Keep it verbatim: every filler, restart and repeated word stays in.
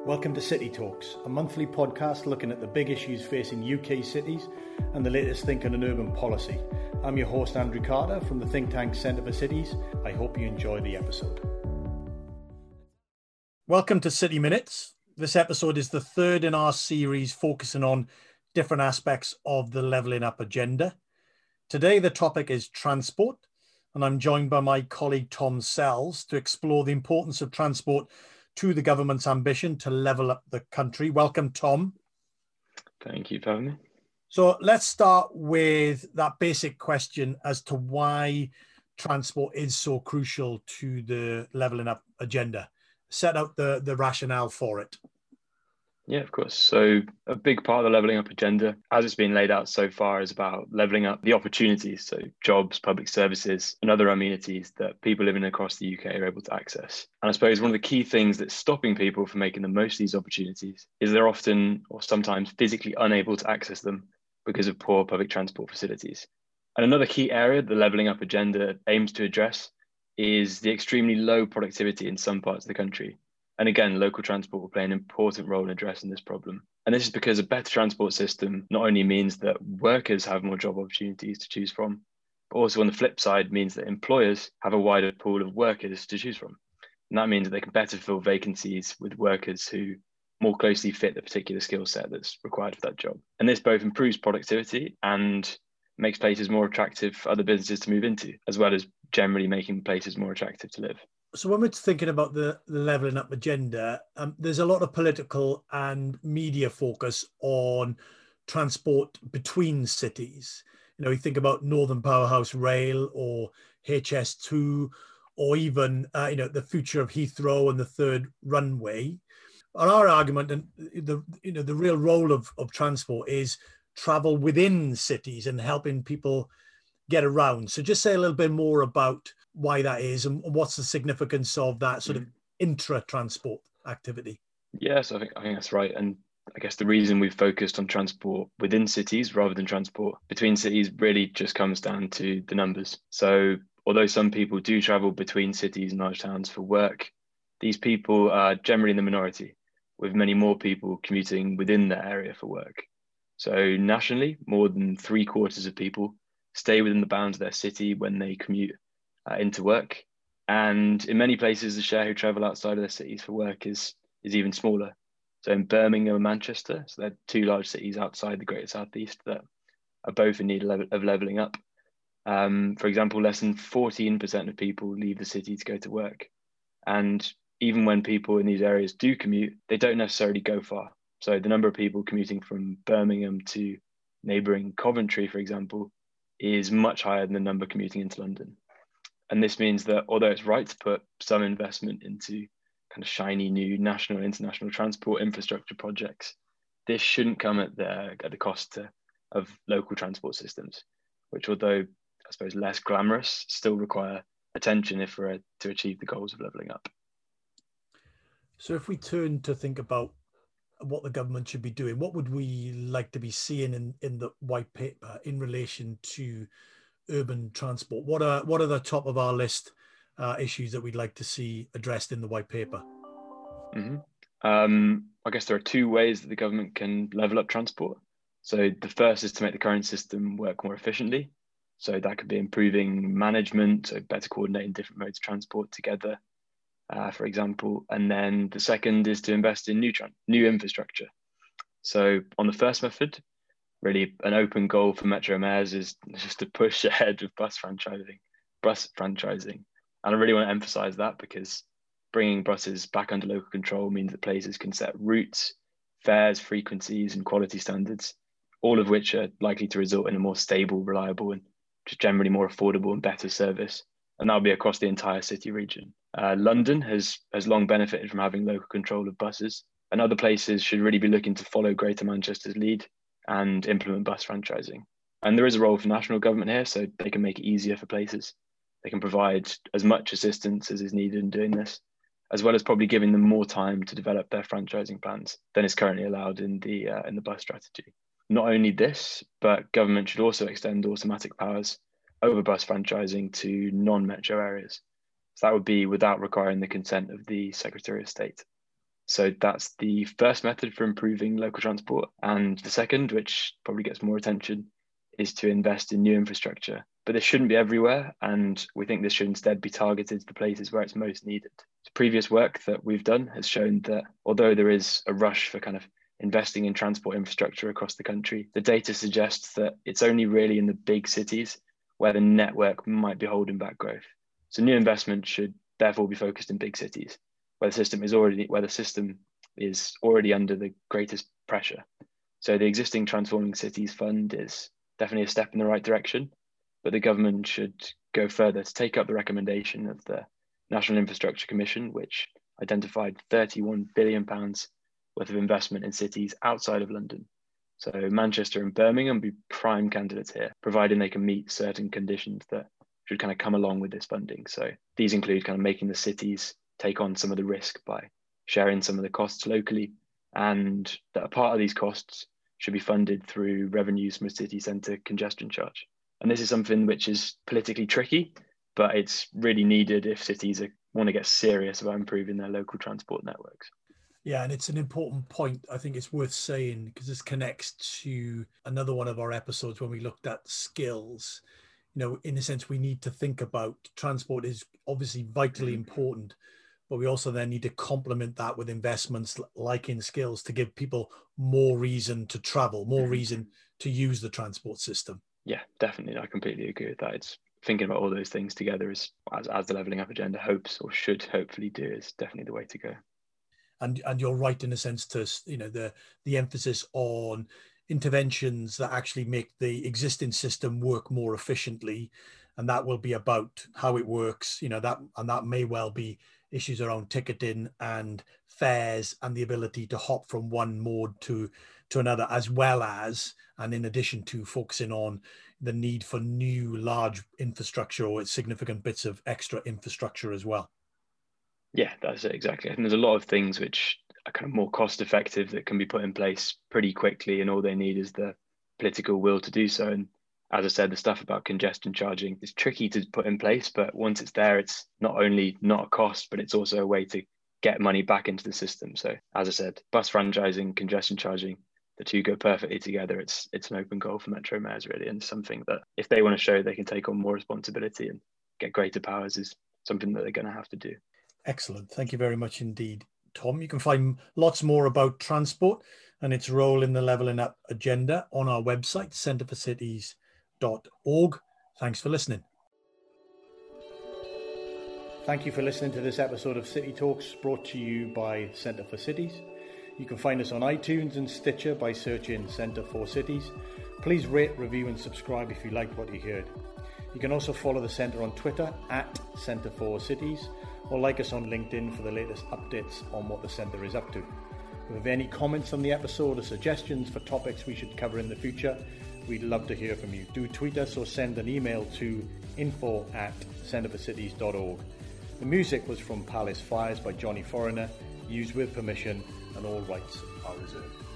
Welcome to City Talks, a monthly podcast looking at the big issues facing U K cities and the latest thinking on urban policy. I'm your host Andrew Carter from the think tank Centre for Cities. I hope you enjoy the episode. Welcome to City Minutes. This episode is the third in our series focusing on different aspects of the Levelling Up agenda. Today the topic is transport, and I'm joined by my colleague Tom Sells to explore the importance of transport to the government's ambition to level up the country. Welcome, Tom. Thank you for having me. So let's start with that basic question as to why transport is so crucial to the Levelling Up agenda. Set out the, the rationale for it. Yeah, of course. So a big part of the Levelling Up agenda, as it's been laid out so far, is about levelling up the opportunities, so jobs, public services, and other amenities that people living across the U K are able to access. And I suppose one of the key things that's stopping people from making the most of these opportunities is they're often or sometimes physically unable to access them because of poor public transport facilities. And another key area the Levelling Up agenda aims to address is the extremely low productivity in some parts of the country. And again, local transport will play an important role in addressing this problem. And this is because a better transport system not only means that workers have more job opportunities to choose from, but also on the flip side means that employers have a wider pool of workers to choose from. And that means that they can better fill vacancies with workers who more closely fit the particular skill set that's required for that job. And this both improves productivity and makes places more attractive for other businesses to move into, as well as generally making places more attractive to live. So when we're thinking about the, the Levelling Up agenda, um, there's a lot of political and media focus on transport between cities. You know, you think about Northern Powerhouse Rail or H S two, or even, uh, you know, the future of Heathrow and the third runway. On our argument, and the you know the real role of, of transport is travel within cities and helping people get around. So just say a little bit more about why that is and what's the significance of that sort mm. of intra-transport activity. Yes, I think I think that's right. And I guess the reason we've focused on transport within cities rather than transport between cities really just comes down to the numbers. So although some people do travel between cities and large towns for work, these people are generally in the minority, with many more people commuting within their area for work. So nationally, more than three quarters of people stay within the bounds of their city when they commute uh, into work. And in many places, the share who travel outside of their cities for work is, is even smaller. So in Birmingham and Manchester, so they're two large cities outside the Greater Southeast that are both in need of, level, of levelling up. Um, for example, less than fourteen percent of people leave the city to go to work. And even when people in these areas do commute, they don't necessarily go far. So the number of people commuting from Birmingham to neighbouring Coventry, for example, is much higher than the number commuting into London. And this means that although it's right to put some investment into kind of shiny new national and international transport infrastructure projects, this shouldn't come at the, at the cost to, of local transport systems, which, although I suppose less glamorous, still require attention if we're to achieve the goals of levelling up. So if we turn to think about what the government should be doing, what would we like to be seeing in, in the white paper in relation to urban transport? What are what are the top of our list uh, issues that we'd like to see addressed in the white paper? Mm-hmm. Um, I guess there are two ways that the government can level up transport. So the first is to make the current system work more efficiently. So that could be improving management, so better coordinating different modes of transport together, Uh, for example. And then the second is to invest in new new infrastructure. So on the first method, really an open goal for Metro mayors is just to push ahead with bus franchising, bus franchising. And I really want to emphasize that because bringing buses back under local control means that places can set routes, fares, frequencies, and quality standards, all of which are likely to result in a more stable, reliable, and just generally more affordable and better service. And that'll be across the entire city region. Uh, London has, has long benefited from having local control of buses, and other places should really be looking to follow Greater Manchester's lead and implement bus franchising. And there is a role for national government here, so they can make it easier for places. They can provide as much assistance as is needed in doing this, as well as probably giving them more time to develop their franchising plans than is currently allowed in the, uh, in the bus strategy. Not only this, but government should also extend automatic powers over bus franchising to non-metro areas. So that would be without requiring the consent of the Secretary of State. So that's the first method for improving local transport. And the second, which probably gets more attention, is to invest in new infrastructure. But this shouldn't be everywhere, and we think this should instead be targeted to the places where it's most needed. The previous work that we've done has shown that although there is a rush for kind of investing in transport infrastructure across the country, the data suggests that it's only really in the big cities where the network might be holding back growth. So new investment should therefore be focused in big cities, where the system is already where the system is already under the greatest pressure. So the existing Transforming Cities Fund is definitely a step in the right direction, but the government should go further to take up the recommendation of the National Infrastructure Commission, which identified thirty-one billion pounds worth of investment in cities outside of London. So Manchester and Birmingham be prime candidates here, providing they can meet certain conditions that should kind of come along with this funding. So these include kind of making the cities take on some of the risk by sharing some of the costs locally, and that a part of these costs should be funded through revenues from a city centre congestion charge. And this is something which is politically tricky, but it's really needed if cities are, want to get serious about improving their local transport networks. Yeah, and it's an important point. I think it's worth saying because this connects to another one of our episodes when we looked at skills. You know, in a sense, we need to think about transport is obviously vitally important, but we also then need to complement that with investments like in skills to give people more reason to travel, more reason to use the transport system. Yeah, definitely. I completely agree with that. It's thinking about all those things together is, as, as the Levelling Up agenda hopes or should hopefully do, is definitely the way to go. And and you're right in a sense to, you know, the the emphasis on interventions that actually make the existing system work more efficiently, and that will be about how it works, you know, that and that may well be issues around ticketing and fares and the ability to hop from one mode to to another, as well as and in addition to focusing on the need for new large infrastructure or significant bits of extra infrastructure as well. Yeah, that's it, exactly. I think there's a lot of things which are kind of more cost effective that can be put in place pretty quickly, and all they need is the political will to do so. And as I said, the stuff about congestion charging is tricky to put in place, but once it's there, it's not only not a cost, but it's also a way to get money back into the system. So as I said, bus franchising, congestion charging, the two go perfectly together. It's it's an open goal for Metro Mayors, really, and something that if they want to show they can take on more responsibility and get greater powers is something that they're going to have to do. Excellent. Thank you very much indeed, Tom. You can find lots more about transport and its role in the Levelling Up agenda on our website, centre for cities dot org. Thanks for listening. Thank you for listening to this episode of City Talks, brought to you by Centre for Cities. You can find us on iTunes and Stitcher by searching Centre for Cities. Please rate, review and subscribe if you liked what you heard. You can also follow the Centre on Twitter at Centre for Cities, or like us on LinkedIn for the latest updates on what the Centre is up to. If you have any comments on the episode or suggestions for topics we should cover in the future, we'd love to hear from you. Do tweet us or send an email to info at centre for cities dot org. The music was from Palace Fires by Johnny Foreigner, used with permission, and all rights are reserved.